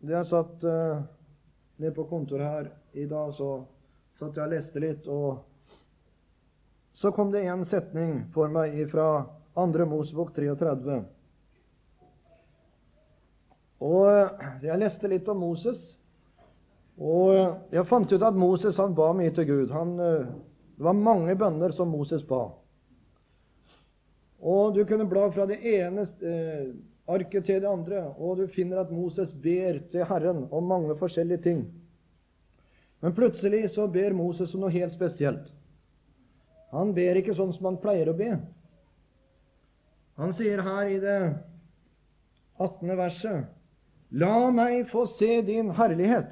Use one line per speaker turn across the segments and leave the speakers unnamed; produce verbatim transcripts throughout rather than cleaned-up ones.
da jeg satt uh, nede på kontoret her i dag, så satt jeg og leste litt, og så kom det en setning for meg fra andre Mosebok treogtredve. Og jeg leste litt om Moses, og jeg fant ut at Moses han ba mye til Gud. Han, det var mange bønner som Moses ba. Og du kunne bla fra det ene eh, arket til det andre, og du finner at Moses ber til Herren om mange forskjellige ting. Men plutselig så ber Moses om noe helt spesielt. Han ber ikke sånn som han pleier å be. Han sier her i det attende verset: La meg få se din herlighet.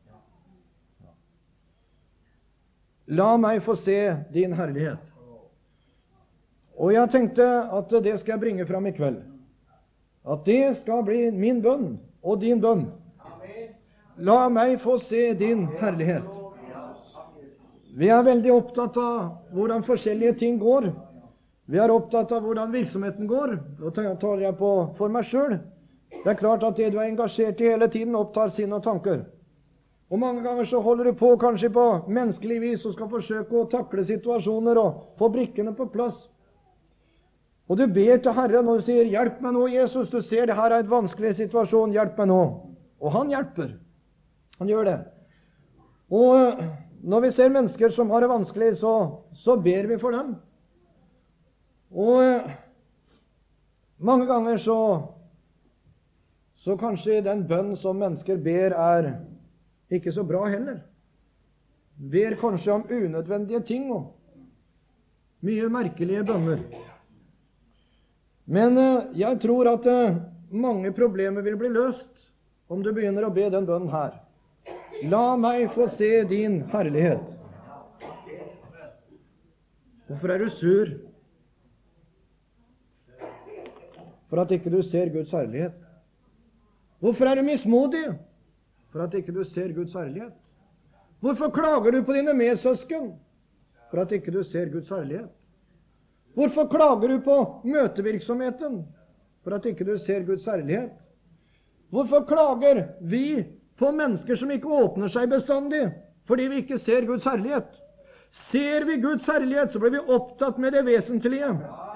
La meg få se din herlighet. Og jeg tenkte at det skal jeg bringe fram i kveld. At det skal bli min bønn og din bønn. La meg få se din herlighet. Vi er veldig opptatt av hvordan forskjellige ting går. Vi er opptatt av hvordan virksomheten går. Da taler jeg på for meg selv. Det er klart at det du er engasjert i hele tiden opptar sinn og tanker. Og mange ganger så holder du på kanskje på menneskelig vis og skal forsøke å takle situasjoner og få brikkene på plass. Og du ber til Herren og du sier: hjelp meg nå, Jesus, du ser det her er et vanskelig situasjon, hjelp meg nå. Og han hjelper. Han gjør det. Og når vi ser mennesker som har det vanskelig, så, så ber vi for dem. Og mange ganger så Så kanskje den bønn som mennesker ber er ikke så bra heller. Ber kanskje om unødvendige ting og mye merkelige bønner. Men jeg tror at mange problemer vil bli løst om du begynner å be den bønnen her. La meg få se din herlighet. Hvorfor er du sur? For at ikke du ser Guds herlighet. Hvorfor er du mismodig? For at ikke du ser Guds herlighet. Hvorfor klager du på dine medsøsken? For at ikke du ser Guds herlighet. Hvorfor klager du på møtevirksomheten? For at ikke du ser Guds herlighet. Hvorfor klager vi på mennesker som ikke åpner seg bestandig? Fordi vi ikke ser Guds herlighet. Ser vi Guds herlighet, så blir vi opptatt med det vesentlige.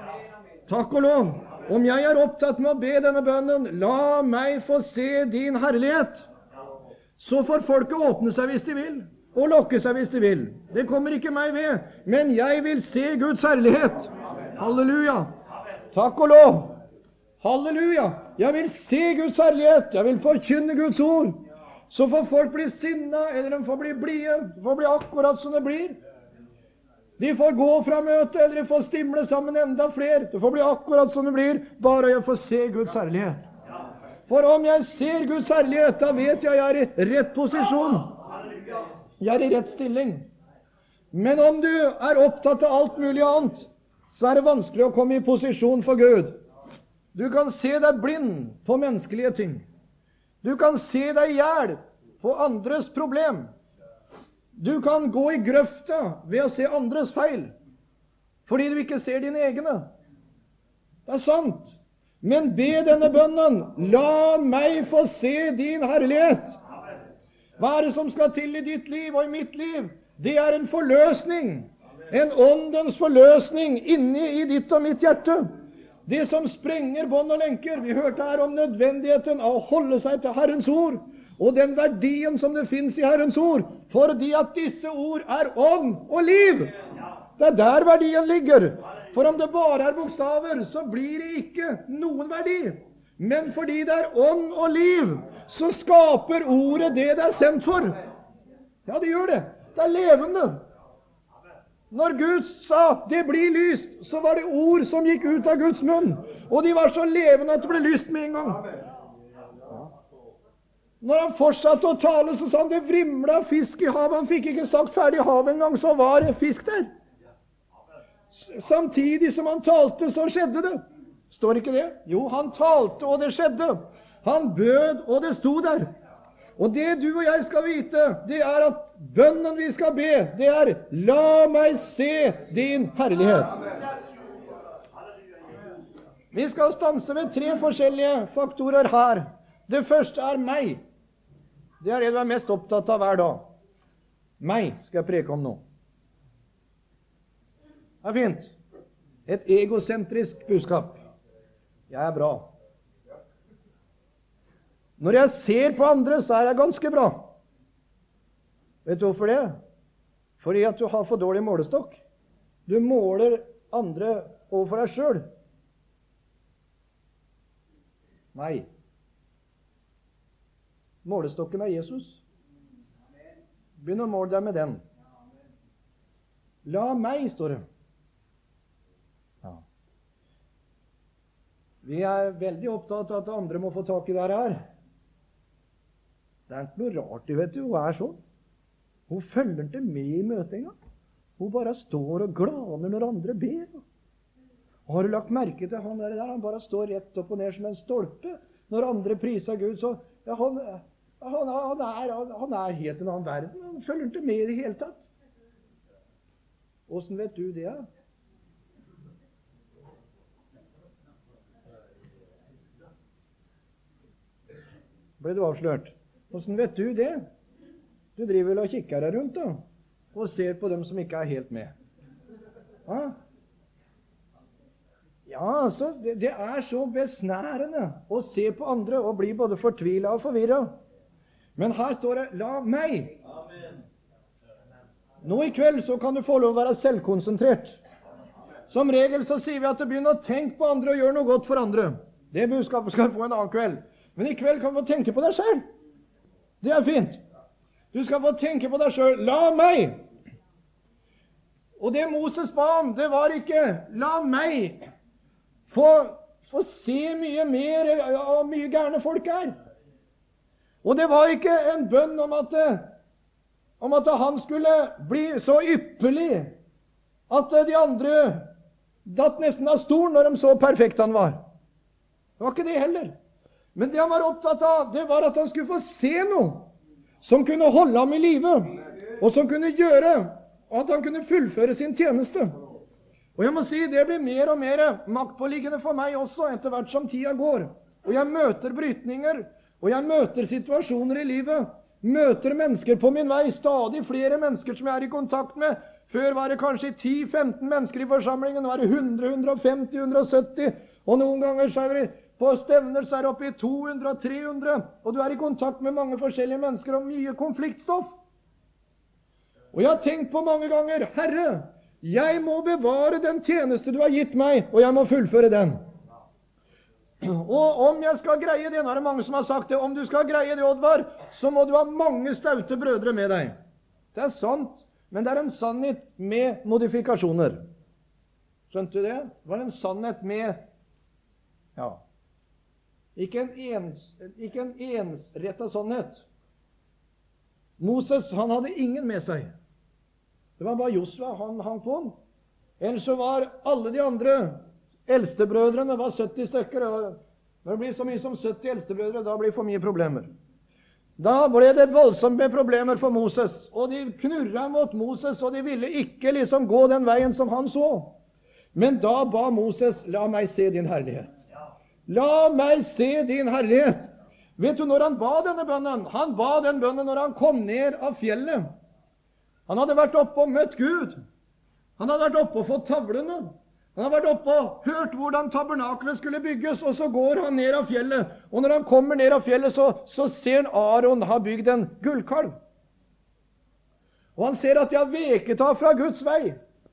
Takk og lov. Om jeg er opptatt med å be denne bønnen, la meg få se din herlighet, så får folket åpne seg hvis de vil, og lukke seg hvis de vil. Det kommer ikke meg ved, men jeg vil se Guds herlighet. Halleluja. Takk og lov. Halleluja. Jeg vil se Guds herlighet. Jeg vil forkynne Guds ord. Så får folk bli sinna, eller de får bli blide. Det får bli akkurat som det blir. De får gå fra møtet, eller de får stimle sammen enda flere. Det får bli akkurat som det blir, bare jeg får se Guds herlighet. For om jeg ser Guds herlighet, da vet jeg jeg er i rett posisjon. Jeg er i rett stilling. Men om du er opptatt av alt mulig annet, så er det vanskelig å komme i posisjon for Gud. Du kan se deg blind på menneskelige ting. Du kan se deg i hjel på andres problem. Du kan gå i grøfta ved å se andres feil, fordi du ikke ser dine egne. Det er sant. Men be denne bønnen: la meg få se din herlighet. Hva er det som skal til i ditt liv og i mitt liv? Det er en forløsning. En åndens forløsning inni i ditt og mitt hjerte. Det som sprenger bånd og lenker. Vi hørte her om nødvendigheten av å holde seg til Herrens ord, og den verdien som det finnes i Herrens ord, fordi at disse ord er ånd og liv. Det er der verdien ligger. For om det bare er bokstaver, så blir det ikke noen verdi. Men fordi det er ånd og liv, så skaper ordet det det er sendt for. Ja, det gjør det. Det er levende. Når Gud sa, det blir lyst, så var det ord som gikk ut av Guds munn. Og de var så levende at det ble lyst med en gang. Når han fortsatte å tale, så sa han det vrimlet av fisk i havet. Han fikk ikke sagt ferdig havet en gang, så var det fisk der. Samtidig som han talte, så skjedde det. Står ikke det? Jo, han talte, og det skjedde. Han bød, og det sto der. Og det du og jeg skal vite, det er at bønnen vi skal be, det er: la meg se din herlighet. Vi skal stanse ved tre forskjellige faktorer her. Det første er meg. Det er det du er mest opptatt av hver dag. Meg skal jeg preke om nå. Det er fint. Et egosentrisk budskap. Jeg er bra. Når jeg ser på andre, så er jeg ganske bra. Vet du hvorfor det? Fordi at du har for dårlig målestokk. Du måler andre overfor deg selv. Nei. Målestokken er Jesus. Begynn å måle deg med den. La meg, står det. Ja. Vi er veldig opptatt av at andre må få tak i det her. Det er ikke noe rart, vet du, hun er sånn. Hun følger ikke med i møtet engang. Hun bare står og glaner når andre ber. Har du lagt merke til han der? Han bare står rett opp og ned som en stolpe. Når andre priser Gud, så ja, han, han, han, er, han er helt en annen verden. Han følger ikke med i det hele tatt. Hvordan vet du det? Ja? Ble du avslørt? Hvordan vet du det? Du driver vel og kikker deg rundt da, og ser på dem som ikke er helt med. Ja, ja altså, det, det er så besnærende å se på andre og bli både fortvilet og forvirret. Men her står det, la meg. Nå i kveld så kan du få lov å være selvkonsentrert. Som regel så sier vi at du begynner å tenke på andre og gjøre noe godt for andre. Det budskapet skal du få en annen kveld. Men i kveld kan du få tenke på deg selv. Det er fint. Du skal få tenke på deg selv. La meg. Og det Moses ba om, det var ikke la meg få, få se mye mer av mye gærne folk her. Og det var ikke en bønn om at, om at han skulle bli så ypperlig at de andre datt nesten av stolen når de så perfekt han var. Det var ikke det heller. Men det han var opptatt av, det var at han skulle få se noe som kunne holde ham i live, og som kunne gjøre at han kunne fullføre sin tjeneste. Og jeg må si, det blir mer og mer maktpåliggende for meg også, etter hvert som tida går. Og jeg møter brytninger, og jeg møter situasjoner i livet, møter mennesker på min vei, stadig flere mennesker som jeg er i kontakt med. Før var det kanskje ti til femten mennesker i forsamlingen, nå er det hundre, hundre og femti, hundre og sytti, og noen ganger så er det på stevner så er det oppe i to hundre og tre hundre, og du er i kontakt med mange forskjellige mennesker og mye konfliktstoff. Og jeg har tenkt på mange ganger, Herre, jeg må bevare den tjeneste du har gitt meg, og jeg må fullføre den. Og om jeg skal greie det, nå er det mange som har sagt det, om du skal greie det, Oddvar, så må du ha mange staute brødre med deg. Det er sant, men det er en sannhet med modifikasjoner. Skjønte du det? Det var en sannhet med, ja, Ikke en, ens, ikke en ensrettet sannhet. Moses, han hadde ingen med seg. Det var bare Josua, han hang på han. Ellers så var alle de andre eldstebrødrene var sytti stykker. Når det blir så mye som sytti eldstebrødre, da blir det for mye problemer. Da ble det voldsomt med problemer for Moses. Og de knurret mot Moses, og de ville ikke liksom gå den veien som han så. Men da ba Moses, la meg se din herlighet. La meg se din herlighet. Vet du når han ba denne bønnen? Han ba den bønnen når han kom ned av fjellet. Han hadde vært oppe og møtt Gud. Han hadde vært oppe og fått tavlene. Han hadde vært oppe og hørt hvordan tabernakelet skulle bygges, og så går han ned av fjellet. Og når han kommer ned av fjellet, så, så ser han Aaron ha bygd en gullkalv. Og han ser at de har veket av fra Guds vei.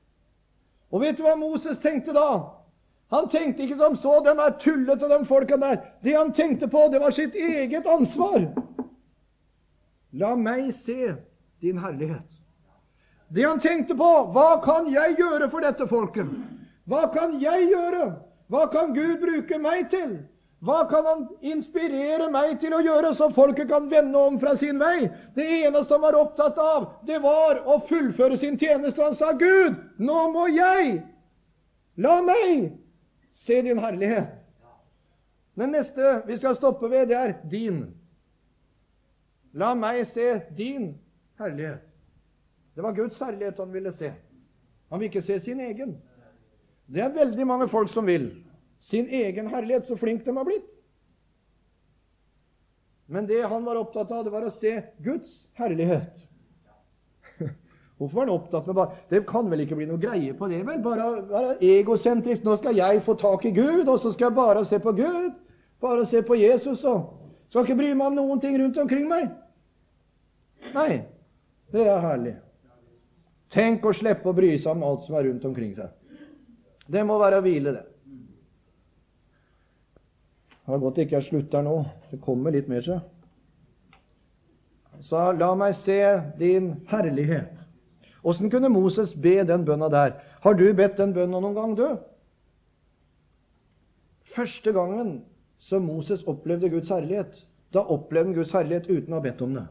Og vet du hva Moses tenkte da? Han tenkte ikke som så, de er tullete, de folka der. Det han tenkte på, det var sitt eget ansvar. La meg se din herlighet. Det han tenkte på, hva kan jeg gjøre for dette folket? Hva kan jeg gjøre? Hva kan Gud bruke meg til? Hva kan han inspirere meg til å gjøre, så folket kan vende om fra sin vei? Det eneste han var opptatt av, det var å fullføre sin tjeneste. Og han sa, Gud, nå må jeg, la meg se din herlighet. Den neste vi skal stoppe ved, det er din. La meg se din herlighet. Det var Guds herlighet han ville se. Han vil ikke se sin egen. Det er veldig mange folk som vil sin egen herlighet, så flink de har blitt. Men det han var opptatt av, det var å se Guds herlighet. Hvorfor var han opptatt med bare, det kan vel ikke bli noe greie på det, vel? Bare være egosentrisk. Nå skal jeg få tak i Gud, og så skal jeg bare se på Gud. Bare se på Jesus, og skal ikke bry meg om noen ting rundt omkring meg. Nei, det er herlig. Tenk å slippe å bry seg om alt som er rundt omkring seg. Det må være å hvile, det. Det har godt ikke jeg slutter nå. Det kommer litt mer seg. Så la meg se din herlighet. Hvordan kunne Moses be den bønna der? Har du bedt den bønna noen gang, du? Første gangen som Moses opplevde Guds herlighet, da opplevde han Guds herlighet uten å ha bedt om det.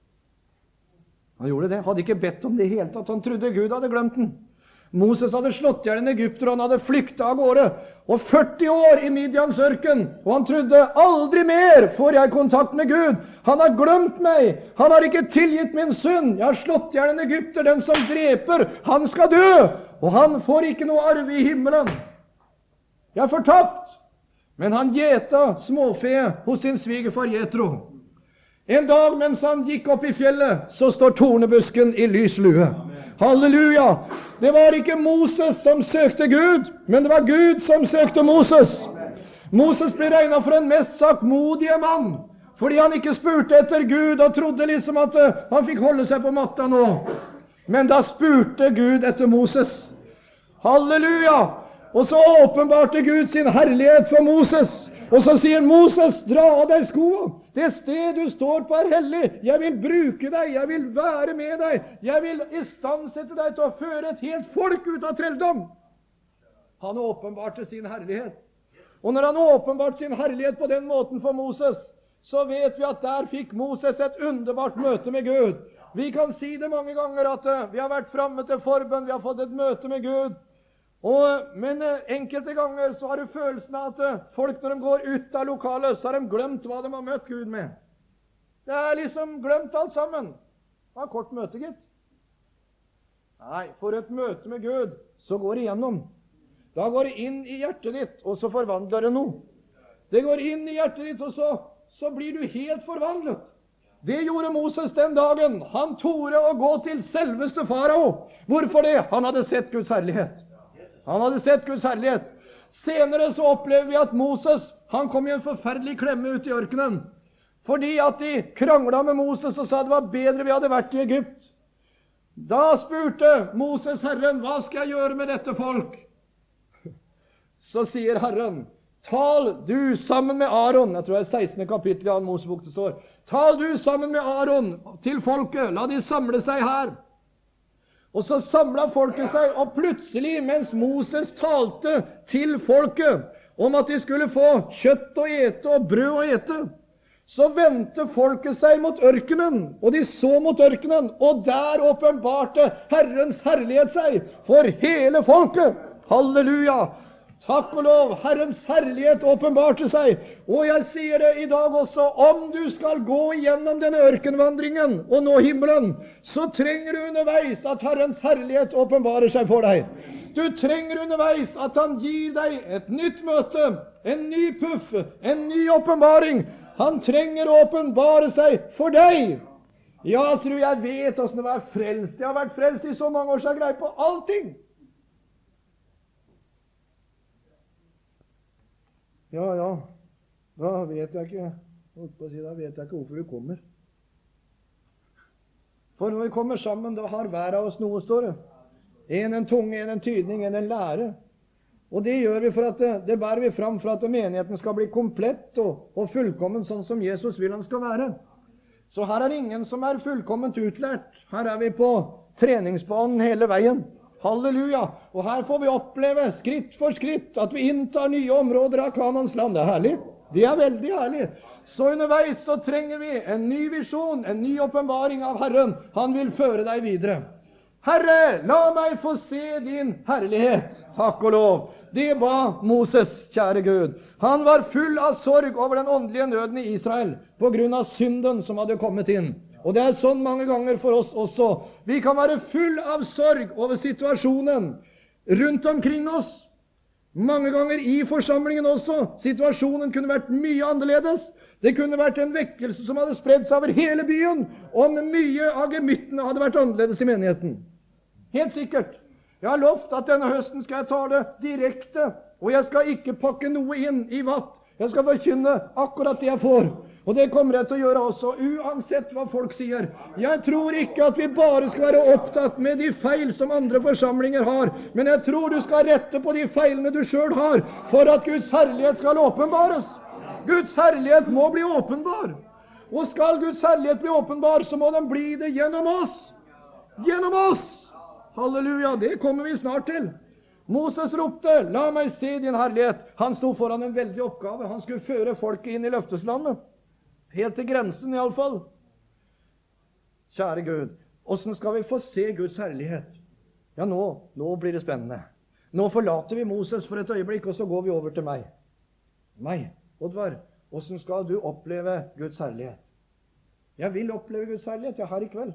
Han gjorde det. Hadde ikke bedt om det i hele tatt. Han trodde Gud hadde glemt den. Moses hadde slått ihjel en egypter, og han hadde flyktet av gårde. Og førti år i Midians ørken, og han trodde aldri mer får jeg kontakt med Gud. Han har glemt meg. Han har ikke tilgitt min synd. Jeg har slått ihjel en egypter. Den som dreper, han skal dø. Og han får ikke noe arve i himmelen. Jeg er fortapt. Men han gjeta småfe hos sin svigerfar Jetro. En dag mens han gikk opp i fjellet, så står tornebusken i lys lue. Halleluja! Det var ikke Moses som søkte Gud, men det var Gud som søkte Moses. Moses ble regnet for en mest saktmodige mann, fordi han ikke spurte etter Gud og trodde liksom at han fikk holde seg på matta nå. Men da spurte Gud etter Moses. Halleluja! Og så åpenbarte Gud sin herlighet for Moses. Og så sier Moses, dra av deg skoene. Det sted du står på er hellig. Jeg vil bruke deg. Jeg vil være med deg. Jeg vil istandsette deg til å føre et helt folk ut av trelldom. Han åpenbarte sin herlighet. Og når han åpenbarte sin herlighet på den måten for Moses, så vet vi at der fikk Moses et underbart møte med Gud. Vi kan si det mange ganger at vi har vært fremme til forbønn, vi har fått et møte med Gud. Og, men enkelte ganger så har du følelsen av at folk når de går ut av lokalet, så har de glemt hva de har møtt Gud med. Det er liksom glemt alt sammen. Det var kort møte, gitt. Nei, for et møte med Gud, så går det igjennom. Da går det inn i hjertet ditt, og så forvandler det noe. Det går inn i hjertet ditt, og så, så blir du helt forvandlet. Det gjorde Moses den dagen. Han torde å gå til selveste farao. Hvorfor det? Han hadde sett Guds herlighet. Han hadde sett Guds herlighet. Senere så opplever vi at Moses, han kom i en forferdelig klemme ut i ørkenen. Fordi at de kranglet med Moses og sa det var bedre vi hadde vært i Egypt. Da spurte Moses Herren, hva skal jeg gjøre med dette folk? Så sier Herren, tal du sammen med Aaron, jeg tror det er sekstende kapittel i annen Mosebok det står, tal du sammen med Aaron til folket, la de samle seg her. Og så samlet folket seg, og plutselig, mens Moses talte til folket om at de skulle få kjøtt å ete og brød å ete, så vendte folket seg mot ørkenen, og de så mot ørkenen, og der åpenbarte Herrens herlighet seg for hele folket. Halleluja! Takk og lov, Herrens herlighet åpenbarte seg. Og jeg sier det i dag også, om du skal gå igjennom denne ørkenvandringen og nå himmelen, så trenger du underveis at Herrens herlighet åpenbarer seg for deg. Du trenger underveis at han gir deg et nytt møte, en ny puff, en ny åpenbaring. Han trenger å åpenbare seg for deg. Ja, så jeg vet hvordan det var frelst. Jeg har vært frelst i så mange år, så jeg greier på allting. Ja, ja, da vet jeg ikke, holdt på å si, da vet jeg ikke hvorfor du kommer. For når vi kommer sammen, da har hver av oss noe, står det. En en tunge, en en tydning, en en lære. Og det gjør vi for at det, det bærer vi fram for at menigheten skal bli komplett og, og fullkommen sånn som Jesus vil han skal være. Så her er ingen som er fullkomment utlært. Her er vi på treningsbanen hele veien. Halleluja! Og her får vi oppleve skritt for skritt at vi inntar nye områder av Kanans land. Det er herlig. Det er veldig herlig. Så underveis så trenger vi en ny visjon, en ny åpenbaring av Herren. Han vil føre deg videre. Herre, la meg få se din herlighet. Takk og lov. Det ba Moses, kjære Gud. Han var full av sorg over den åndelige nøden i Israel på grunn av synden som hadde kommet inn. Og det er sånn mange ganger for oss også. Vi kan være full av sorg over situasjonen rundt omkring oss. Mange ganger i forsamlingen også. Situasjonen kunne vært mye annerledes. Det kunne vært en vekkelse som hadde spredd seg over hele byen, om mye av gemyttene hadde vært annerledes i menigheten. Helt sikkert. Jeg har lovt at denne høsten skal jeg tale direkte, og jeg skal ikke pakke noe inn i vatt. Jeg skal forkynne akkurat det jeg får. Og det kommer jeg til å gjøre også, uansett hva folk sier. Jeg tror ikke at vi bare skal være opptatt med de feil som andre forsamlinger har, men jeg tror du skal rette på de feilene du selv har, for at Guds herlighet skal åpenbares. Guds herlighet må bli åpenbar. Og skal Guds herlighet bli åpenbar, så må den bli det gjennom oss. Gjennom oss! Halleluja, det kommer vi snart til. Moses ropte, la meg se din herlighet. Han sto foran en veldig oppgave. Han skulle føre folket inn i løfteslandet. Helt til grensen i alle fall. Kjære Gud, hvordan skal vi få se Guds herlighet? Ja, nå, nå blir det spennende. Nå forlater vi Moses for et øyeblikk, og så går vi over til meg. Meg, Oddvar, hvordan skal du oppleve Guds herlighet? Jeg vil oppleve Guds herlighet, jeg her i kveld.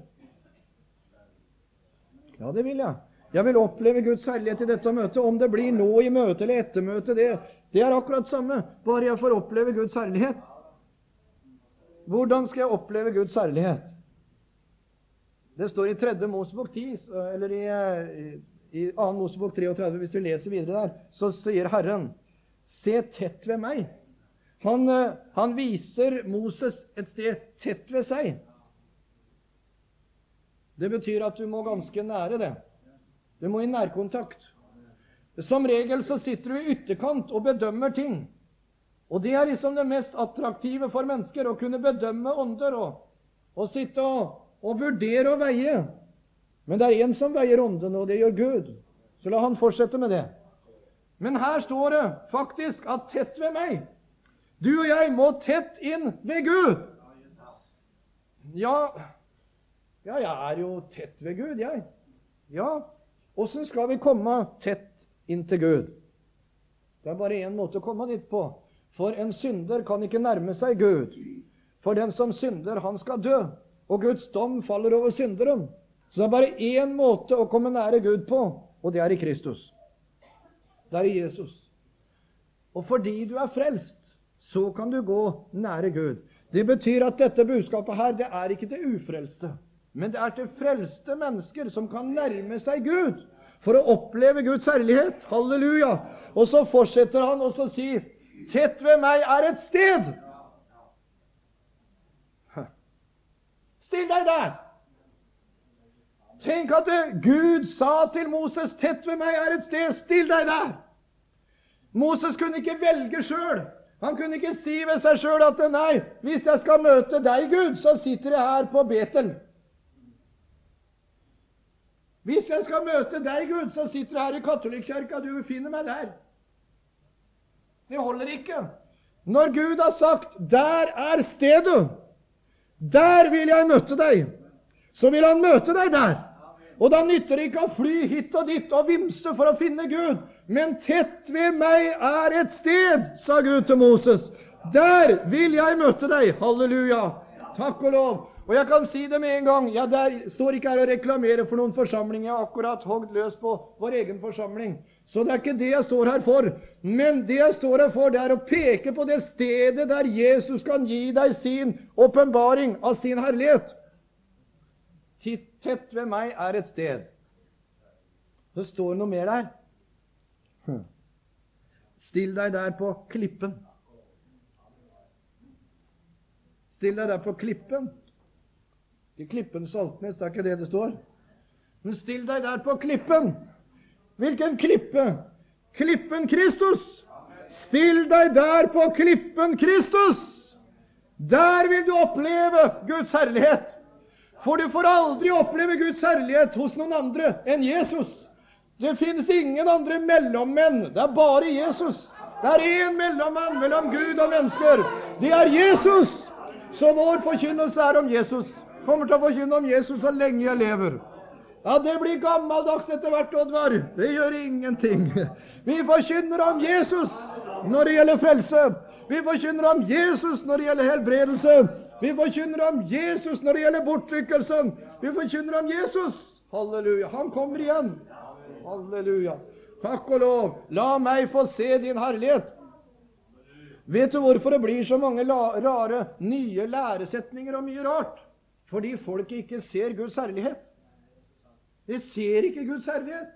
Ja, det vil jeg. Jeg vil oppleve Guds herlighet i dette møtet. Om det blir nå i møte eller etter møte, det, det er akkurat samme. Bare jeg får oppleve Guds herlighet. Hvordan skal jeg oppleve Guds herlighet? Det står i tredje Mosebok ti, eller i, i annen Mosebok treogtredve, hvis du leser videre der, så sier Herren, se tett ved meg. Han, han viser Moses et sted tett ved seg. Det betyr at du må ganske nære det. Du må i nærkontakt. Som regel så sitter du i ytterkant og bedømmer ting. Og det er liksom det mest attraktive for mennesker, å kunne bedømme ånder og, og sitte og, og vurdere og veie. Men det er en som veier åndene, og det gjør Gud. Så la han fortsette med det. Men her står det faktisk at tett ved meg. Du og jeg må tett inn ved Gud. Ja, ja jeg er jo tett ved Gud, jeg. Ja, hvordan skal vi komme tett inn til Gud? Det er bare en måte å komme dit på. For en synder kan ikke nærme seg Gud. For den som synder, han skal dø. Og Guds dom faller over synderen. Så det er bare én måte å komme nære Gud på, og det er i Kristus. Det er i Jesus. Og fordi du er frelst, så kan du gå nære Gud. Det betyr at dette budskapet her, det er ikke til ufrelste. Men det er til frelste mennesker som kan nærme seg Gud for å oppleve Guds herlighet. Halleluja! Og så fortsetter han og så sier, tett ved meg er et sted. Still deg der. Tenk at det, Gud sa til Moses, tett ved meg er et sted, still deg der. Moses kunne ikke velge selv. Han kunne ikke si ved seg selv at nei, hvis jeg skal møte deg, Gud, så sitter jeg her på Betel. Hvis jeg skal møte deg, Gud, så sitter jeg her i katolikkirka, du finner meg der. Det holder ikke. Når Gud har sagt, der er stedet, der vil jeg møte deg, så vil han møte deg der. Og da nytter det ikke å fly hit og dit og vimse for å finne Gud. Men tett ved meg er et sted, sa Gud til Moses. Der vil jeg møte deg. Halleluja. Takk og lov. Og jeg kan si det med en gang. Jeg der står ikke her og reklamerer for noen forsamling. Jeg har akkurat hogd løs på vår egen forsamling. Så det er ikke det jeg står her for. Men det jeg står her for, det er å peke på det stedet der Jesus kan gi deg sin åpenbaring av sin herlighet. Tett ved meg er et sted. Så står det noe mer der. Still deg der på klippen. Still deg der på klippen. Ikke klippen Saltnes, det er ikke det det står. Men still deg der på klippen. Hvilken klippe? Klippen Kristus. Still deg der på klippen Kristus. Der vil du oppleve Guds herlighet. For du får aldri oppleve Guds herlighet hos noen andre enn Jesus. Det finnes ingen andre mellommenn. Det er bare Jesus. Det er en mellommann mellom Gud og mennesker. Det er Jesus. Så vår forkynnelse er om Jesus. Kommer til å forkynne om Jesus så lenge jeg lever. Ja, det blir gammeldags etter hvert, Oddvar. Det gjør ingenting. Vi forkynner om Jesus når det gjelder frelse. Vi forkynner om Jesus når det gjelder helbredelse. Vi forkynner om Jesus når det gjelder bortrykkelsen. Vi forkynner om Jesus. Halleluja. Han kommer igjen. Halleluja. Takk og lov. La meg få se din herlighet. Vet du hvorfor det blir så mange rare nye læresetninger og mye rart? Fordi folk ikke ser Guds herlighet. De ser ikke Guds herlighet.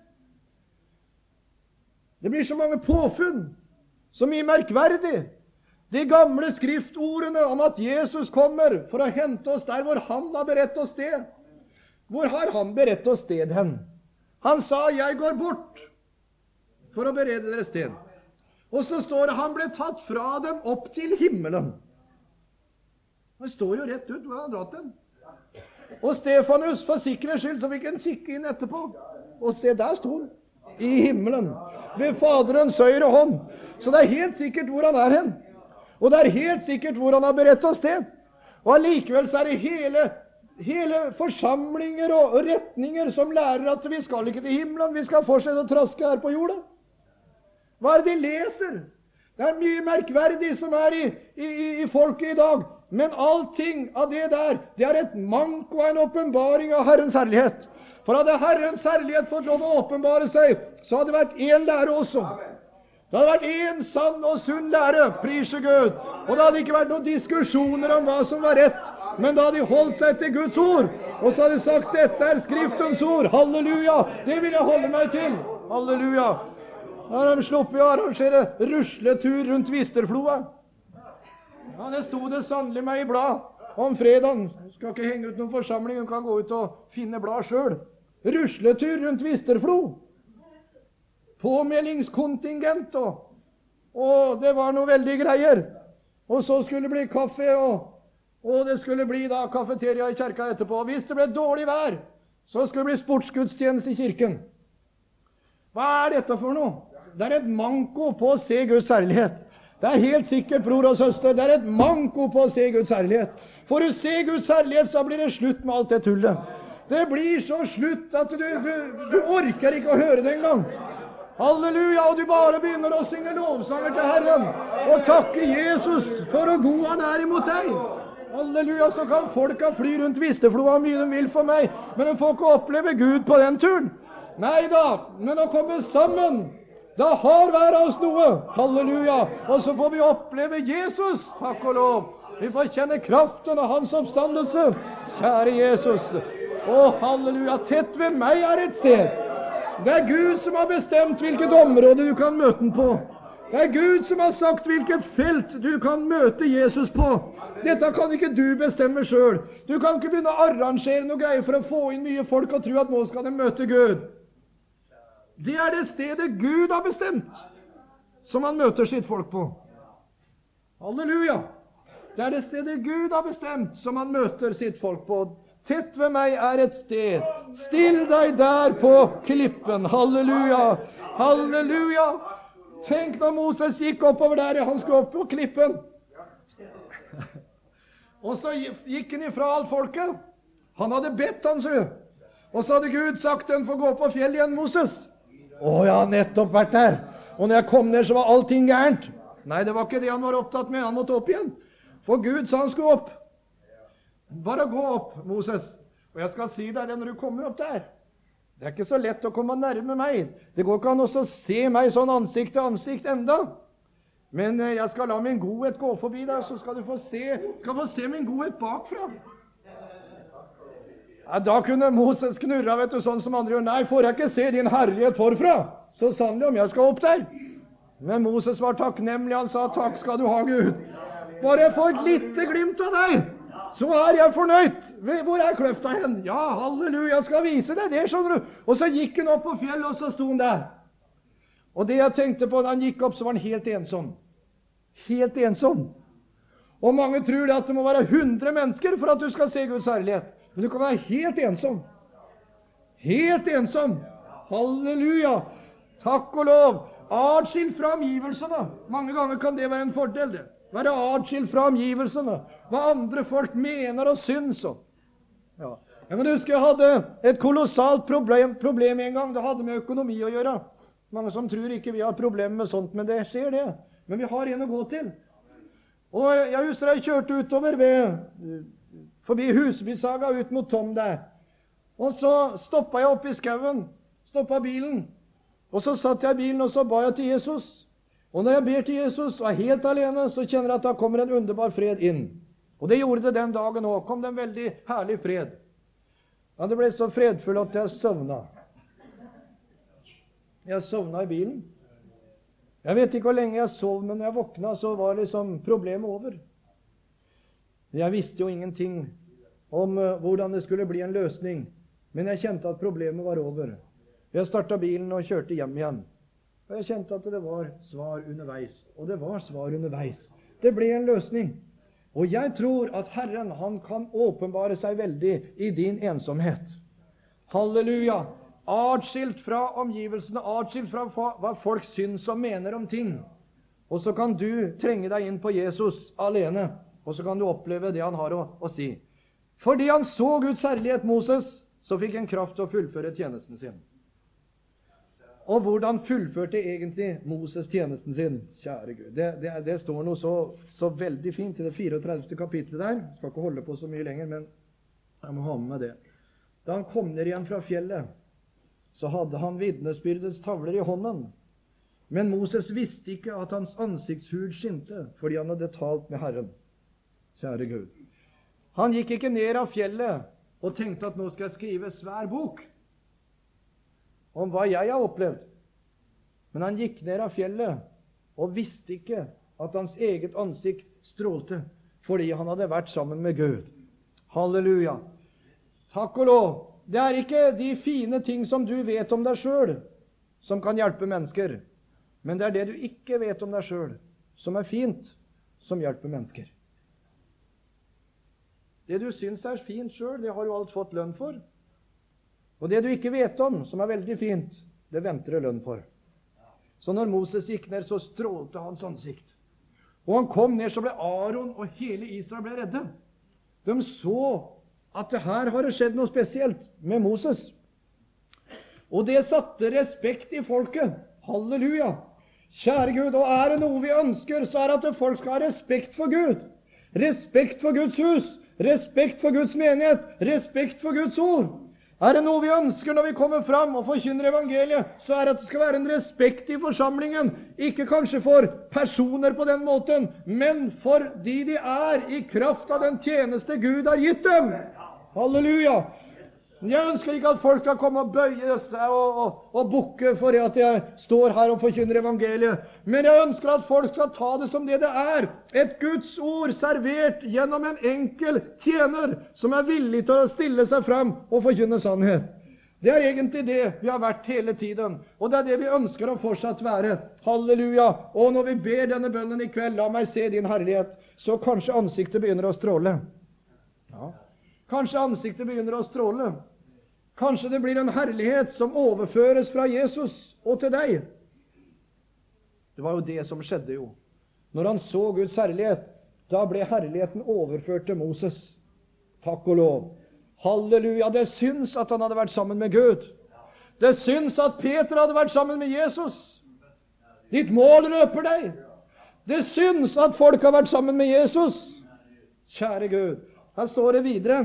Det blir så mange påfunn, så mye merkverdig. De gamle skriftordene om at Jesus kommer for å hente oss der hvor han har beredt oss sted. Hvor har han beredt oss sted hen? Han sa, jeg går bort for å berede dere sted. Og så står det, han ble tatt fra dem opp til himmelen. Det står jo rett ut hvor han har dratt den. Og Stefanus, for sikkerhets skyld, så fikk han kikke inn etterpå. Og se, der sto han. I himmelen. Ved Faderens høyre hånd. Så det er helt sikkert hvor han er hen. Og det er helt sikkert hvor han har beredt oss sted. Og allikevel så er det hele, hele forsamlinger og retninger som lærer at vi skal ikke til himmelen, vi skal fortsette å traske her på jorda. Hva er det de leser? Det er mye merkverdig som er i, i, i folket i dag. Men allting av det der, det er et manko og en åpenbaring av Herrens herlighet. For hadde Herrens herlighet fått lov å åpenbare seg, så hadde det vært én lære også. Det hadde vært én sann og sunn lære, prise Gud. Og det hadde ikke vært noen diskusjoner om hva som var rett. Men da hadde de holdt seg til Guds ord. Og så hadde de sagt, dette er Skriftens ord. Halleluja! Det vil jeg holde meg til. Halleluja! Da har de sluppet å arrangere rusletur rundt Visterfloa. Ja, det sto det sannelig meg i blad om fredagen. Du skal ikke henge ut noen forsamling, du kan gå ut og finne blad selv. Rusletur rundt Visterflo. Påmeldingskontingent, og, og det var noe veldig greier. Og så skulle det bli kaffe, og, og det skulle bli da kafeteria i kirka etterpå. Og hvis det ble dårlig vær, så skulle det bli sportsgudstjeneste i kirken. Hva er dette for noe? Det er et manko på å se Guds herlighet. Det er helt sikkert, bror og søster, det er et manko på å se Guds herlighet. For å se Guds herlighet, så blir det slutt med alt det tullet. Det blir så slutt at du, du, du orker ikke å høre det engang. Halleluja, og du bare begynner å synge lovsanger til Herren og takke Jesus for hvor god han er imot deg. Halleluja, så kan folka fly rundt Visterfloa mye de vil for meg, men de får ikke oppleve Gud på den turen. Nei da, men å komme sammen, da har hver av oss noe. Halleluja, og så får vi oppleve Jesus, takk og lov. Vi får kjenne kraften av hans oppstandelse. Kjære Jesus. Å, halleluja, tett ved meg er et sted. Det er Gud som har bestemt hvilket område du kan møte den på. Det er Gud som har sagt hvilket felt du kan møte Jesus på. Dette kan ikke du bestemme selv. Du kan ikke begynne å arrangere noe greier for å få inn mye folk og tro at nå skal de møte Gud. Det er det stedet Gud har bestemt, som han møter sitt folk på. Halleluja! Det er det stedet Gud har bestemt, som han møter sitt folk på. Tett ved meg er et sted. Still deg der på klippen. Halleluja! Halleluja! Tenk når Moses gikk oppover der, han skulle opp på klippen. Og så gikk han ifra alt folket. Han hadde bedt, han så. Og så hadde Gud sagt, den får gå på fjell igjen, Moses. Å, jeg har nettopp vært der. Og når jeg kom ned, så var allting gærent. Nei, det var ikke det han var opptatt med. Han måtte opp igjen. For Gud sa han skulle opp. Bare gå opp, Moses. Og jeg skal si deg det når du kommer opp der. Det er ikke så lett å komme nærme meg. Det går ikke an å se meg sånn ansikt til ansikt enda. Men jeg skal la min godhet gå forbi deg, så skal du få se, skal få se min godhet bakfra. Ja, da kunne Moses knurra, vet du, sånn som andre gjør. Nei, får jeg ikke se din herlighet forfra? Så sannelig om jeg skal opp der. Men Moses var takknemlig. Han sa, takk skal du ha, Gud. Bare jeg får et lite glimt av deg, så er jeg fornøyd. Hvor er kløfta hen? Ja, halleluja, jeg skal vise deg det, skjønner du. Og så gikk han opp på fjellet, og så sto han der. Og det jeg tenkte på, da han gikk opp, så var han helt ensom. Helt ensom. Og mange tror det at det må være hundre mennesker for at du skal se Guds herlighet. Men du kan være helt ensom. Helt ensom. Halleluja. Takk og lov. Adskilt fra omgivelsene. Mange ganger kan det være en fordel, det. Være adskilt fra omgivelsene. Hva andre folk mener og syns. Ja. Jeg kan huske jeg hadde et kolossalt problem, problem en gang. Det hadde med økonomi å gjøre. Mange som tror ikke vi har problemer med sånt, men det skjer det. Men vi har en å gå til. Og jeg husker jeg kjørte utover ved, forbi Husbysaga ut mot Tom der. Og så stoppet jeg opp i skauen, stoppet bilen. Og så satt jeg i bilen, og så ba jeg til Jesus. Og når jeg ber til Jesus og er helt alene, så kjenner jeg at da kommer en underbar fred inn. Og det gjorde det den dagen også. Kom det en veldig herlig fred. Ja, det ble så fredfull at jeg sovna. Jeg sovna i bilen. Jeg vet ikke hvor lenge jeg sov, men når jeg våkna, så var liksom problemet over. Jeg visste jo ingenting om uh, hvordan det skulle bli en løsning, men jeg kjente at problemet var over. Jeg startet bilen og kjørte hjem igjen. Og jeg kjente at det var svar underveis. Og det var svar underveis. Det ble en løsning. Og jeg tror at Herren, han kan åpenbare seg veldig i din ensomhet. Halleluja! Atskilt fra omgivelsene, atskilt fra hva folk syns og mener om ting. Og så kan du trenge deg inn på Jesus alene, og så kan du oppleve det han har å, å si. Fordi han så Guds herlighet, Moses, så fikk han kraft til å fullføre tjenesten sin. Og hvordan fullførte egentlig Moses tjenesten sin? Kjære Gud, det, det, det står noe så, så veldig fint i det fireogtredivte kapitlet der. Jeg skal ikke holde på så mye lenger, men jeg må ha med meg det. Da han kom ned igjen fra fjellet, så hadde han vitnesbyrdets tavler i hånden. Men Moses visste ikke at hans ansiktshud skinte, fordi han hadde talt med Herren. Kjære Gud. Han gikk ikke ned av fjellet og tenkte at nå skal jeg skrive svær bok om hva jeg har opplevd. Men han gikk ned av fjellet og visste ikke at hans eget ansikt strålte, fordi han hadde vært sammen med Gud. Halleluja. Takk og lov. Det er ikke de fine ting som du vet om deg selv som kan hjelpe mennesker, men det er det du ikke vet om deg selv som er fint, som hjelper mennesker. Det du syns er fint selv, det har du alt fått lønn for. Og det du ikke vet om, som er veldig fint, det venter du lønn for. Så når Moses gikk ned, så strålte hans ansikt. Og han kom ned, så ble Aaron og hele Israel ble redde. De så at det her har det skjedd noe spesielt med Moses. Og det satte respekt i folket. Halleluja! Kjære Gud, og er det noe vi ønsker, så er det at folk skal ha respekt for Gud. Respekt for Guds hus. Respekt for Guds menighet. Respekt for Guds ord. Er det noe vi ønsker når vi kommer fram og forkynner evangeliet, så er det at det skal være en respekt i forsamlingen. Ikke kanskje for personer på den måten, men for de de er i kraft av den tjeneste Gud har gitt dem. Halleluja! Jeg ønsker ikke at folk skal komme og bøye seg og, og, og bukke for det at jeg står her og forkynner evangeliet. Men jeg ønsker at folk skal ta det som det det er. Et Guds ord servert gjennom en enkel tjener som er villig til å stille seg fram og forkynne sannhet. Det er egentlig det vi har vært hele tiden. Og det er det vi ønsker å fortsatt være. Halleluja! Og når vi ber denne bønnen i kveld, la meg se din herlighet, så kanskje ansiktet begynner å stråle. Ja. Kanskje ansiktet begynner å stråle. Kanskje det blir en herlighet som overføres fra Jesus og til deg. Det var jo det som skjedde jo. Når han så Guds herlighet, da ble herligheten overført til Moses. Takk og lov. Halleluja, det syns at han hadde vært sammen med Gud. Det syns at Peter hadde vært sammen med Jesus. Ditt mål røper deg. Det syns at folk har vært sammen med Jesus. Kjære Gud. Her står det videre.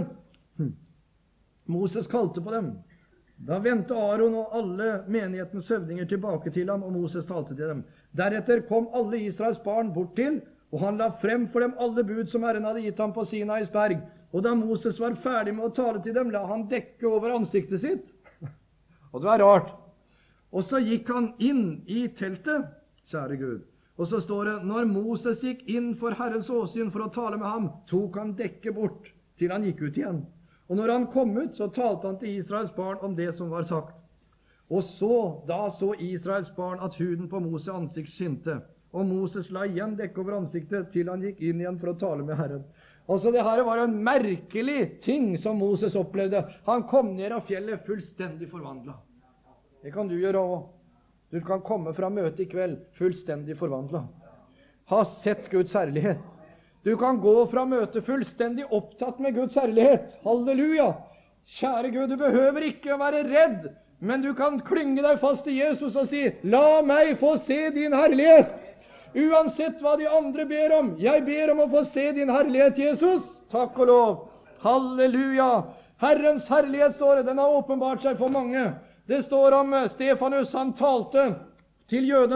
Moses kalte på dem. Da vendte Aaron og alle menighetens høvdinger tilbake til ham, og Moses talte til dem. Deretter kom alle Israels barn bort til, og han la frem for dem alle bud som Herren hadde gitt ham på Sinais berg. Og da Moses var ferdig med å tale til dem, la han dekke over ansiktet sitt. Og det var rart. Og så gikk han inn i teltet, kjære Gud. Og så står det, når Moses gikk inn for Herrens åsyn for å tale med ham, tok han dekket bort til han gikk ut igjen. Og når han kom ut, så talte han til Israels barn om det som var sagt. Og så, da så Israels barn at huden på Moses ansikt skinte. Og Moses la igjen dekke over ansiktet til han gikk inn igjen for å tale med Herren. Altså, det her var en merkelig ting som Moses opplevde. Han kom ned av fjellet fullstendig forvandlet. Det kan du gjøre også. Du kan komme fra møtet i kveld fullstendig forvandlet. Ha sett Guds herlighet. Du kan gå fra møtet fullstendig opptatt med Guds herlighet. Halleluja! Kjære Gud, du behøver ikke å være redd, men du kan klynge deg fast til Jesus og si, la meg få se din herlighet. Uansett hva de andre ber om. Jeg ber om å få se din herlighet, Jesus. Takk og lov. Halleluja! Herrens herlighet står det. Den har åpenbart seg for mange. Det står om Stefanus, han talte til jødene,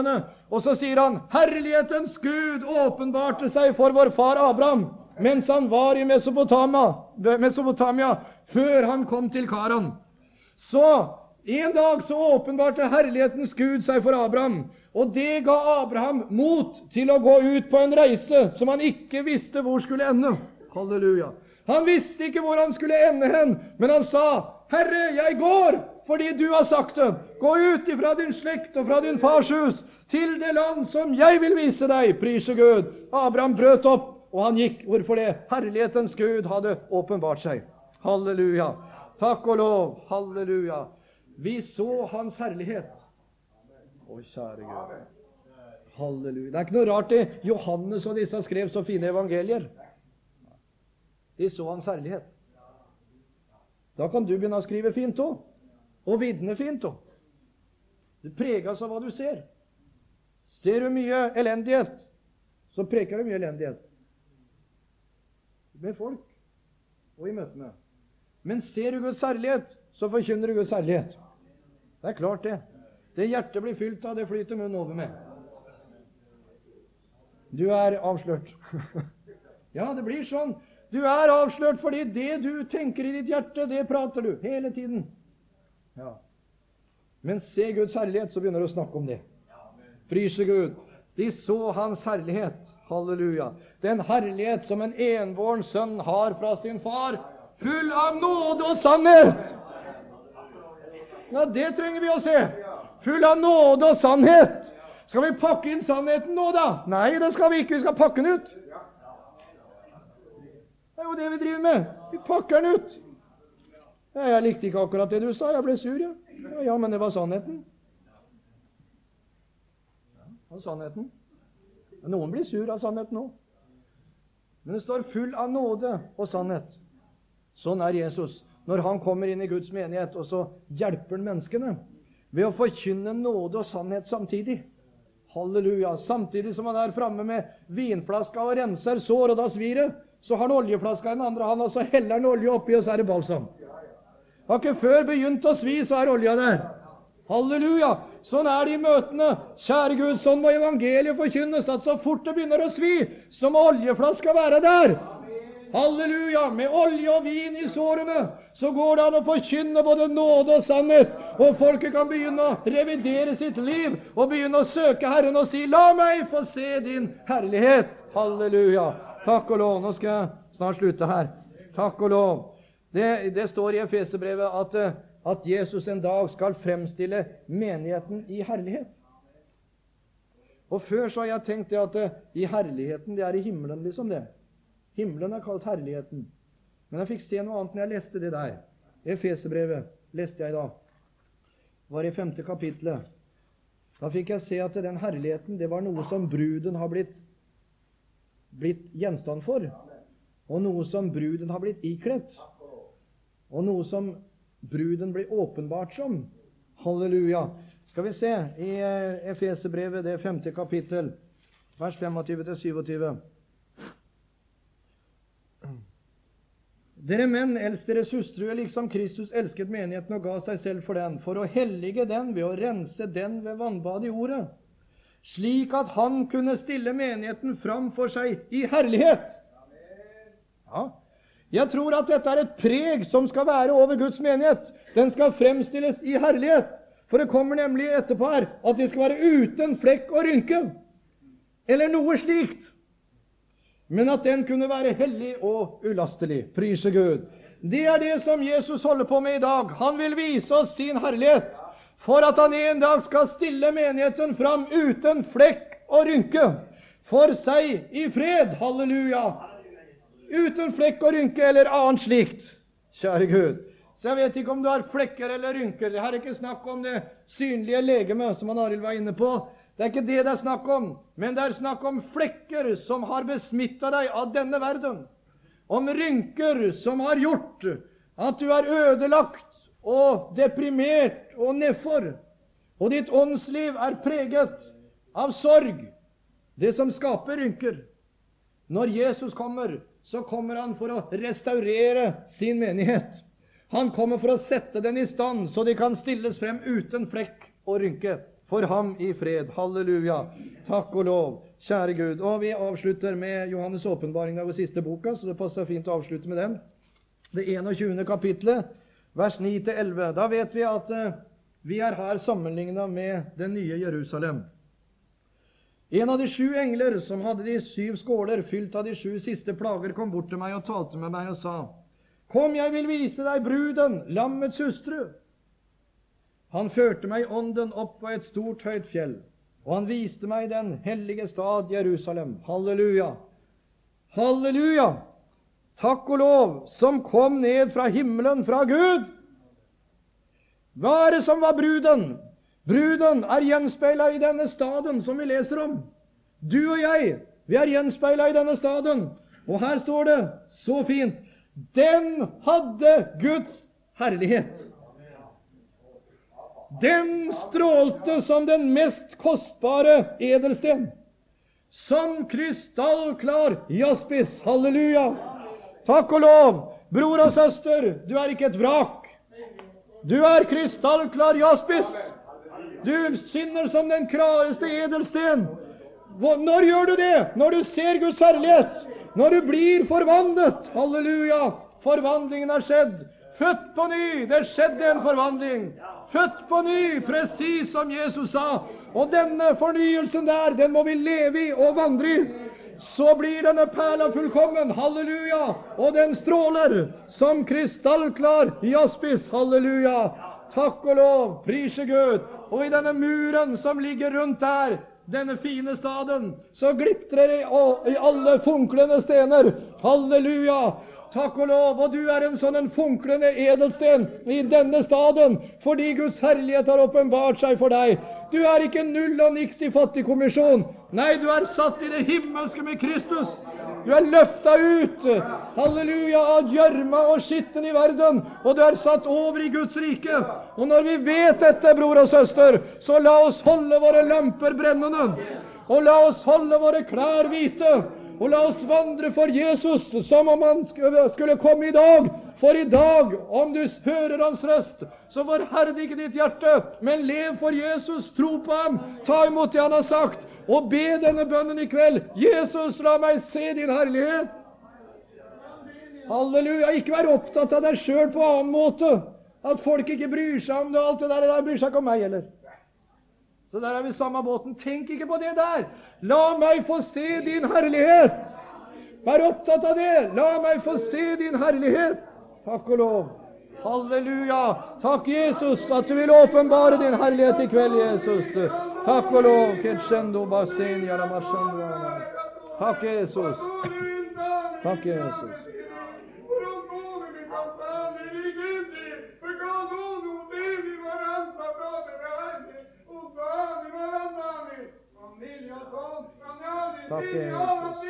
Og så sier han, herlighetens Gud åpenbarte seg for vår far Abraham, mens han var i Mesopotamia, Mesopotamia før han kom til Karan. Så en dag så åpenbarte herlighetens Gud seg for Abraham, og det ga Abraham mot til å gå ut på en reise som han ikke visste hvor skulle ende. Halleluja. Han visste ikke hvor han skulle ende hen, men han sa, Herre, jeg går, fordi du har sagt det. Gå ut ifra din slekt og fra din fars hus, til det land som jeg vil vise deg, prise Gud. Abraham brøt opp, og han gikk. Hvorfor det? Herlighetens Gud hadde åpenbart seg. Halleluja. Takk og lov. Halleluja. Vi så hans herlighet. Å, kjære Gud. Halleluja. Det er ikke noe rart det. Johannes og disse skrev så fine evangelier. De så hans herlighet. Da kan du begynne å skrive fint også. Og vitne fint også. Du preges av hva du ser. Ser du mye elendighet, så preker du mye elendighet. Med folk og i møtene. Men ser du Guds herlighet, så forkynner du Guds herlighet. Det er klart det. Det hjertet blir fylt av, det flyter munnen over med. Du er avslørt. Ja, det blir sånn. Du er avslørt fordi det du tenker i ditt hjerte, det prater du hele tiden. Ja. Men se Guds herlighet, så begynner du å snakke om det. Prise Gud. De så hans herlighet. Halleluja. Den herlighet som en enbåren sønn har fra sin far, full av nåde og sannhet. Ja, det trenger vi å se. Full av nåde og sannhet. Skal vi pakke inn sannheten nå da? Nei, det skal vi ikke. Vi skal pakke den ut. Det er jo det vi driver med. Vi pakker den ut. Ja, jeg likte ikke akkurat det du sa. Jeg ble sur, ja. Ja, ja, men det var sannheten. Ja, det var sannheten. Noen blir sur av sannheten nå. Men det står full av nåde og sannhet. Sånn er Jesus. Når han kommer inn i Guds menighet, og så hjelper han menneskene ved å forkynne nåde og sannhet samtidig. Halleluja. Samtidig som han er fremme med vinflaska og renser sår, og da svir det, så har han oljeflaska i den andre hånden, og så heller han olje oppi, og så er det balsam. Har ikke før begynt å svi, så er olja der. Halleluja. Sånn er det i møtene. Kjære Gud, sånn må evangeliet forkynnes, at så fort det begynner å svi, så må oljeflaska være der. Halleluja. Med olje og vin i sårene, så går det an å forkynne både nåde og sannhet, og folket kan begynne å revidere sitt liv, og begynne å søke Herren og si, la meg få se din herlighet. Halleluja. Takk og lov. Nå skal jeg snart slutte her. Takk og lov. Det, det står i Efeserbrevet at, at Jesus en dag skal fremstille menigheten i herlighet. Og før så har jeg tenkt det at i herligheten, det er i himmelen liksom det. Himmelen er kalt herligheten. Men jeg fikk se noe annet når jeg leste det der. Efeserbrevet leste jeg da. Det var i femte kapitlet. Da fikk jeg se at den herligheten, det var noe som bruden har blitt, blitt gjenstand for. Og noe som bruden har blitt ikledd. Og noe som bruden blir åpenbart som. Halleluja. Skal vi se i Efeserbrevet, det femte kapittel, vers tjuefem til syvogtyve. Dere menn, elsk deres hustruer, liksom Kristus elsket menigheten og ga seg selv for den, for å hellige den ved å rense den ved vannbad i ordet, slik at han kunne stille menigheten fram for seg i herlighet. Ja. Jeg tror at dette er et preg som skal være over Guds menighet. Den skal fremstilles i herlighet. For det kommer nemlig etterpå her at de skal være uten flekk og rynke. Eller noe slikt. Men at den kunne være hellig og ulastelig. Prise Gud. Det er det som Jesus holder på med i dag. Han vil vise oss sin herlighet. For at han en dag skal stille menigheten fram uten flekk og rynke. For seg i fred. Halleluja. Uten flekk og rynke eller annet slikt. Kjære Gud. Så jeg vet ikke om du har flekker eller rynker. Det her er ikke snakk om det synlige legeme som han Arild var inne på. Det er ikke det det er snakk om. Men det er snakk om flekker som har besmittet deg av denne verden. Om rynker som har gjort at du er ødelagt og deprimert og nedfor. Og ditt åndsliv er preget av sorg. Det som skaper rynker. Når Jesus kommer, så kommer han for å restaurere sin menighet. Han kommer for å sette den i stand, så de kan stilles frem uten flekk og rynke for ham i fred. Halleluja. Takk og lov, kjære Gud. Og vi avslutter med Johannes åpenbaring av vår siste boka, så det passer fint å avslutte med den. Det enogtjuende kapitlet, vers ni til elleve. Da vet vi at uh, vi er her sammenlignet med det nye Jerusalem. En av de sju engler som hadde de syv skåler fylt av de sju siste plager, kom bort til meg og talte med meg og sa: Kom, jeg vil vise deg bruden, lammets hustru. Han førte meg i ånden opp på et stort høyt fjell, og han viste meg den hellige stad Jerusalem. Halleluja! Halleluja! Takk og lov, som kom ned fra himmelen, fra Gud. Hva er det som var bruden? Bruden er gjenspeilet i denne staden som vi leser om. Du og jeg, vi er gjenspeilet i denne staden. Og her står det så fint: den hadde Guds herlighet. Den strålte som den mest kostbare edelsten, som krystallklar jaspis. Halleluja! Takk og lov, bror og søster, du er ikke et vrak. Du er krystallklar jaspis. Du skinner som den klareste edelsten. Når gjør du det? Når du ser Guds herlighet. Når du blir forvandlet. Halleluja! Forvandlingen har skjedd. Født på ny. Det skjedde en forvandling. Født på ny, presis som Jesus sa. Og denne fornyelsen der, den må vi leve i og vandre i. Så blir denne perla fullkommen. Halleluja! Og den stråler som krystallklar jaspis. Halleluja! Takk og lov, prise Gud. Og i denne muren som ligger rundt der, denne fine staden, så glitrer det i alle funklende stener. Halleluja! Takk og lov, og du er en sånn en funklende edelsten i denne staden, fordi Guds herlighet har åpenbart seg for deg. Du er ikke null og niks i fattigkommisjon. Nei, du er satt i det himmelske med Kristus. Du er løftet ut, halleluja, av gjørma og skitten i verden, og du er satt over i Guds rike. Og når vi vet dette, bror og søster, så la oss holde våre lamper brennende, og la oss holde våre klær hvite, og la oss vandre for Jesus, som om han skulle komme i dag. For i dag, om du hører hans røst, så forherd ikke ditt hjerte, men lev for Jesus, tro på ham, ta imot det han har sagt, og be denne bønnen i kveld: Jesus, la meg se din herlighet. Halleluja. Ikke vær opptatt av deg selv på annen måte, at folk ikke bryr seg om det, alt det der, det der bryr seg ikke om meg heller. Så der er vi samme båten. Tenk ikke på det der. La meg få se din herlighet. Vær opptatt av det. La meg få se din herlighet. Takk og lov. Halleluja. Takk, Jesus, at du vil åpenbare din herlighet i kveld, Jesus. Takk og lov. Takk, Jesus. Takk, Jesus. Takk, Jesus.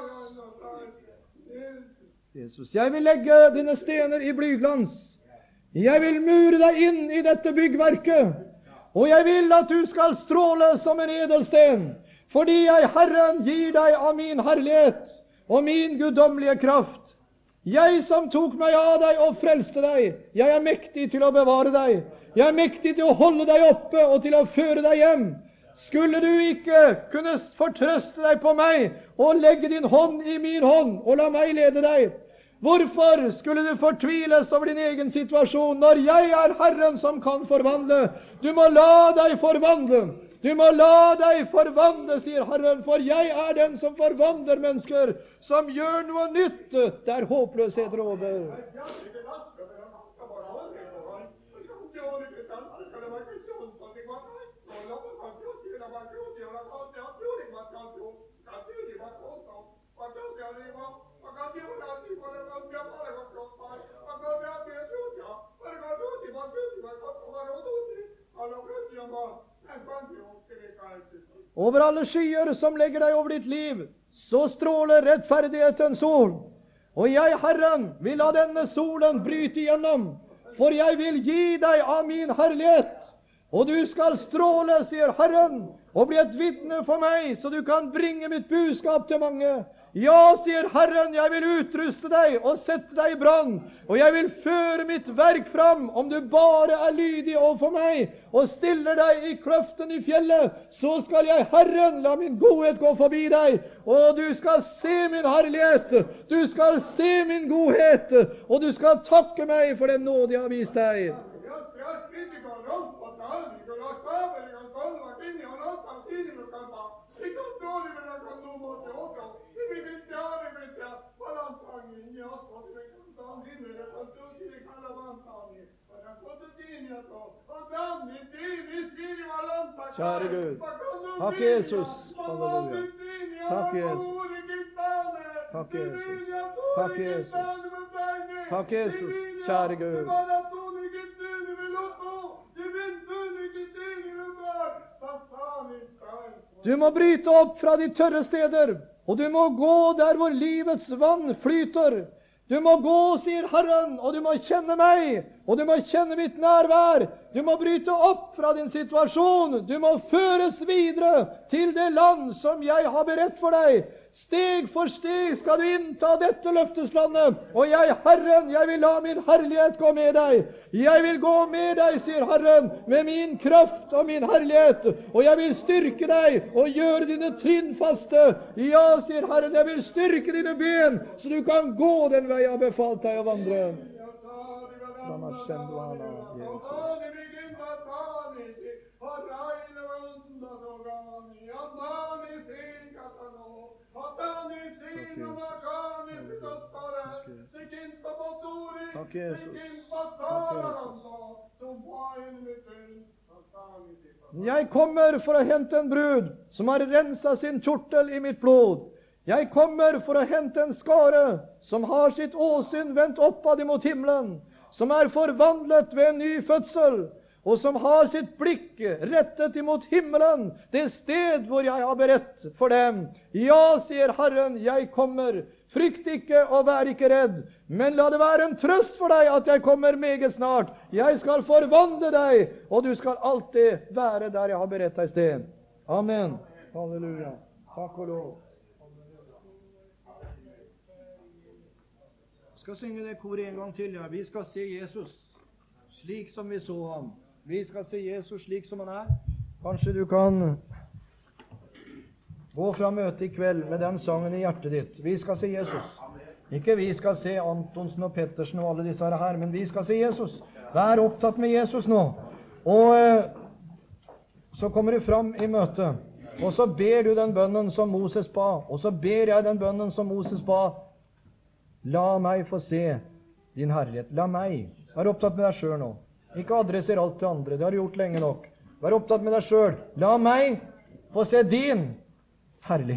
Jesus, jeg vil legge dine stener i blyglans. Jeg vil mure deg inn i dette byggverket. Og jeg vil at du skal stråle som en edelsten, fordi jeg, Herren, gir deg av min herlighet og min guddommelige kraft. Jeg som tok meg av deg og frelste deg, jeg er mektig til å bevare deg. Jeg er mektig til å holde deg oppe og til å føre deg hjem. Skulle du ikke kunne fortrøste deg på meg og legge din hånd i min hånd og la meg lede deg? Hvorfor skulle du fortviles over din egen situasjon når jeg er Herren som kan forvandle? Du må la deg forvandle. Du må la deg forvandle, sier Herren, for jeg er den som forvandler mennesker, som gjør noe nytt der håpløshet råder. Over alle skyer som legger deg over ditt liv, så stråler rettferdighetens sol. Og jeg, Herren, vil la denne solen bryte igjennom, for jeg vil gi deg av min herlighet. Og du skal stråle, sier Herren, og bli et vitne for meg, så du kan bringe mitt budskap til mange. Ja, sier Herren, jeg vil utruste deg og sette deg i brann, og jeg vil føre mitt verk fram, om du bare er lydig overfor meg, og stiller deg i kløften i fjellet, så skal jeg, Herren, la min godhet gå forbi deg, og du skal se min herlighet, du skal se min godhet, og du skal takke meg for den nåde jeg har vist deg. Kjære Gud. Takk, Jesus. Halleluja. Takk, Jesus. Takk, Jesus. Takk, Jesus. Takk, Jesus. Kjære Gud. Du må bryte opp fra de tørre steder, og du må gå der hvor livets vann flyter. Du må gå, sier Herren, og du må kjenne meg, og du må kjenne mitt nærvær. Du må bryte opp fra din situasjon. Du må føres videre til det land som jeg har beredt for deg. Steg for steg skal du innta dette løfteslandet, og jeg, Herren, jeg vil la min herlighet gå med deg. Jeg vil gå med deg, sier Herren, med min kraft og min herlighet, og jeg vil styrke deg og gjøre dine trinn faste. Ja, sier Herren, jeg vil styrke dine ben, så du kan gå den vei jeg har befalt deg å vandre. La meg kjenne hva Takk, Jesus. Takk, Jesus. Jeg kommer for å hente en brud som har renset sin kjortel i mitt blod. Jeg kommer for å hente en skare som har sitt åsyn vendt oppad imot himmelen, som er forvandlet ved en ny fødsel, og som har sitt blikk rettet imot himmelen, det sted hvor jeg har beredt for dem. Ja, sier Herren, jeg kommer. Frykt ikke og vær ikke redd, men la det være en trøst for deg at jeg kommer meget snart. Jeg skal forvandle deg, og du skal alltid være der jeg har beredt deg sted. Amen. Halleluja. Takk og lov. Vi skal synge det koret en gang til. Ja. Vi skal se Jesus slik som vi så ham. Vi skal se Jesus slik som han er. Kanskje du kan gå fra møtet i kveld med den sangen i hjertet ditt. Vi skal se Jesus. Ikke vi skal se Antonsen og Pettersen og alle disse her, men vi skal se Jesus. Vær opptatt med Jesus nå. Og eh, så kommer du fram i møtet, og så ber du den bønnen som Moses ba, og så ber jeg den bønnen som Moses ba. La meg få se din herlighet. La meg. Vær opptatt med deg selv nå. Ikke adresser alt til andre. Det har du gjort lenge nok. Vær opptatt med deg selv. La meg få se din herlighet.